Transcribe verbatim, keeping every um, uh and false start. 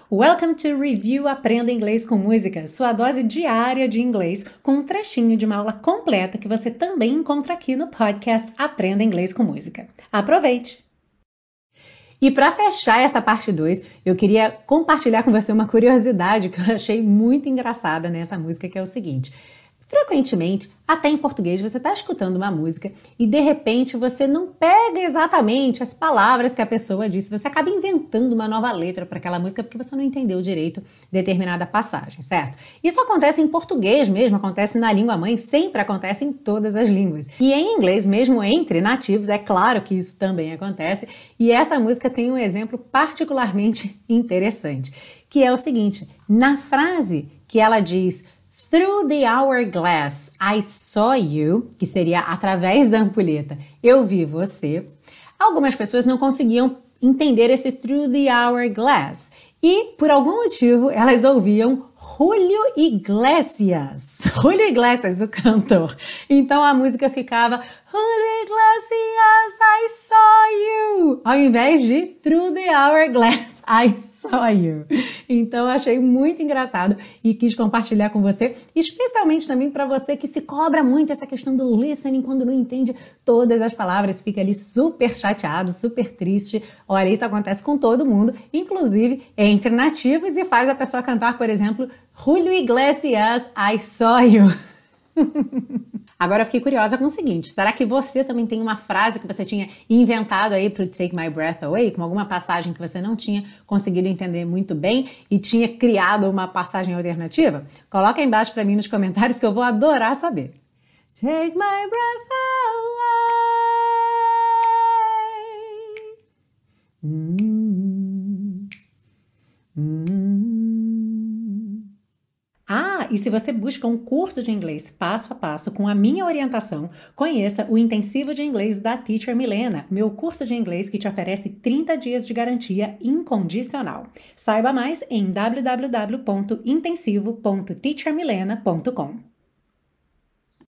Welcome to Review Aprenda Inglês com Música, sua dose diária de inglês com um trechinho de uma aula completa que você também encontra aqui no podcast Aprenda Inglês com Música. Aproveite! E para fechar essa parte dois, eu queria compartilhar com você uma curiosidade que eu achei muito engraçada nessa música, que é o seguinte. Frequentemente, até em português, você está escutando uma música e, de repente, você não pega exatamente as palavras que a pessoa disse. Você acaba inventando uma nova letra para aquela música porque você não entendeu direito determinada passagem, certo? Isso acontece em português mesmo, acontece na língua mãe, sempre acontece em todas as línguas. E em inglês, mesmo entre nativos, é claro que isso também acontece. E essa música tem um exemplo particularmente interessante, que é o seguinte. Na frase que ela diz Through the hourglass, I saw you, que seria através da ampulheta, eu vi você. Algumas pessoas não conseguiam entender esse through the hourglass e, por algum motivo, elas ouviam Julio Iglesias. Julio Iglesias, o cantor. Então a música ficava Julio Iglesias, I saw you, ao invés de Through the hourglass, I saw you. Então eu achei muito engraçado e quis compartilhar com você, especialmente também para você que se cobra muito essa questão do listening quando não entende todas as palavras, fica ali super chateado, super triste. Olha, isso acontece com todo mundo, inclusive entre nativos, e faz a pessoa cantar, por exemplo, Julio Iglesias, I saw you. Agora eu fiquei curiosa com o seguinte, será que você também tem uma frase que você tinha inventado aí para o Take My Breath Away, com alguma passagem que você não tinha conseguido entender muito bem e tinha criado uma passagem alternativa? Coloca aí embaixo para mim nos comentários que eu vou adorar saber. Take my breath away. Hum, hum. Ah, e se você busca um curso de inglês passo a passo com a minha orientação, conheça o Intensivo de Inglês da Teacher Milena, meu curso de inglês que te oferece trinta dias de garantia incondicional. Saiba mais em w w w ponto intensivo ponto teacher milena ponto com.